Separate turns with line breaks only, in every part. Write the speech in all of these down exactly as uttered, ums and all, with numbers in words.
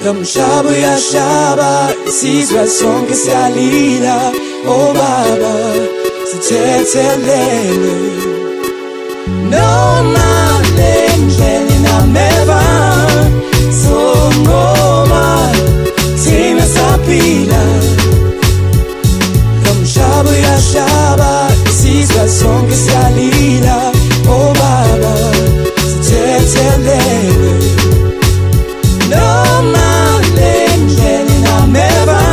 Lo mhlaba uyashaba, isizwe sonke siyalila. Oh baba, sithethelele noma lendlela inameva songoma thina saphila. Lo mhlaba uyashaba, isizwe sonke siyalila. Oh baba, sithethelele noma lendlela inameva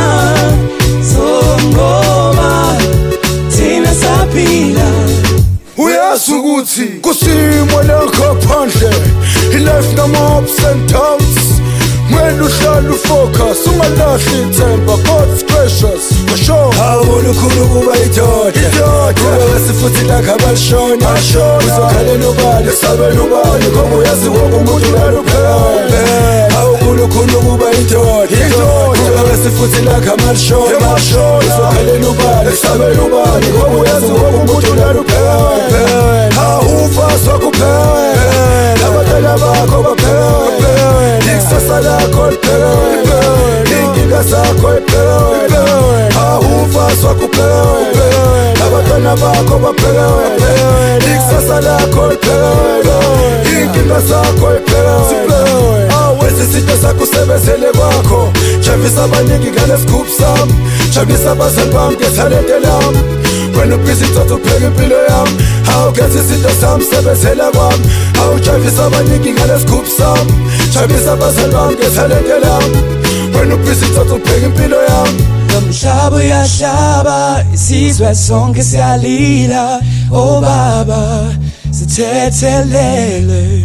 songoma thina saphila.
Uyazi ukuthi kusimo lakho phandle, i-life nama-ups and downs. Kumele uhlale ufocus, ungalahli ithemba, God's gracious for sure. Awulukhulu kuba idoda, kube wesifuthi lakho abalishona. Uzokhalela ubani, usabela ubani, ngoba uyazi wonke umuntu uyaluphela. Awulukhulu kuba idoda, kube wesifuthi lakho abalishona. Uzokhalela ubani, usabela ubani, ngoba uyazi wonke umuntu uyaluphela. Awufaswa kuphela, abantwana bakho baphela, ikusasa lakho liphela, inkinga zakho liphela. Awufaswa kuphela, abantwana bakho baphela, ikusasa lakho liphela, inkinga zakho liphela. Awezi izinto zakho usebenzele kwakho, jabulisa abaningi ngalesigubhu sami, jabulisa abazali bami ngethalente lami. Wena ubhizi mthatha upheka impilo yami, awukhetha izinto zami sebenzela kwami. Awujabulisa abaningi ngalesigubhu sami, jabulisa abazali bami ngethalente lami. Wena ubhizi mthatha upheka impilo yami.
Lo mhlaba uyashaba, isizwe sonke siyalila. Oh baba, sithethelele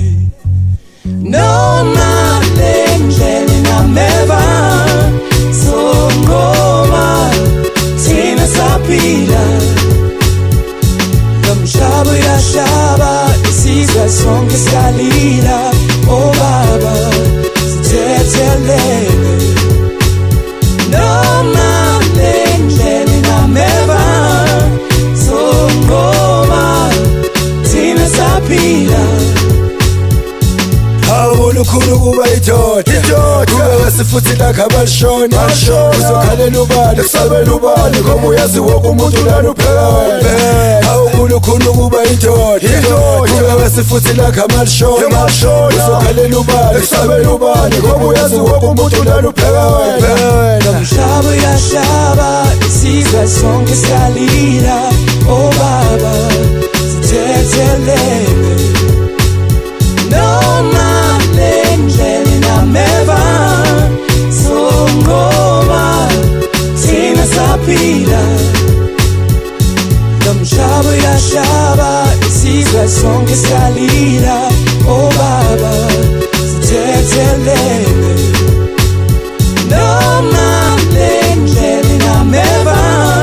noma lendlela inameva songoma thina saphila. Lo mhlaba uyashaba, isizwe sonke siyalila. Oh baba, sithethelele noma lendlela inameva songoma thina saphila.
Awulukhulu kuba idoda, kube wesifuthi lakho abalishona. Uzokhalela ubani, usabela ubani, ngoba uyazi wonke umuntu uyaluphela. Awulukhulu kuba idoda, kube wesifuthi lakho abalishona. Uzokhalela ubani, usabela ubani, ngoba uyazi wonke umuntu uyaluphela.
Lo mhlaba uyashaba, isizwe sonke siyalila. Oh baba, sithethelele noma lendlela inameva songoma thina saphila. Lo mhlaba uyashaba, isizwe sonke siyalila. Oh baba, sithethelele noma lendlela inameva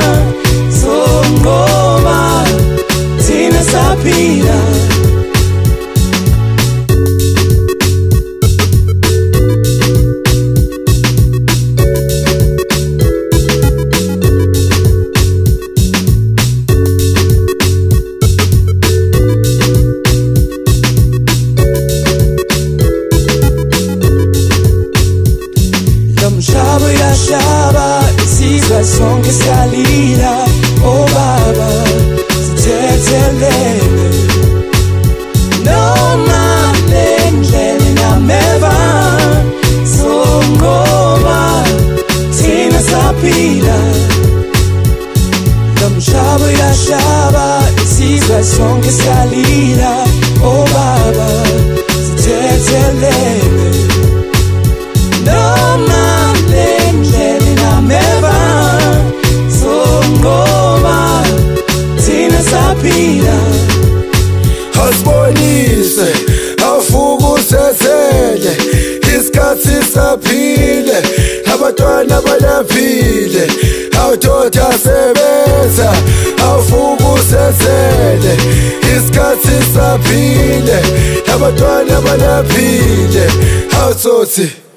songoma thina saphila. Lo mhlaba uyashaba, isizwe sonke siyalila. Oh baba, sithethelele noma lendlela inameva songoma thina saphila. Lo mhlaba uyashaba, isizwe sonke siyalila. Oh baba, sithethelele noma lendlela inameva songoma thina saphila.
Asibonise, awufuke usethele, isikhathi saphile, abantwana balaphile. Awudoda sebenza, awufuke usethele, isikhathi saphile, abantwana balaphile. Awutsothi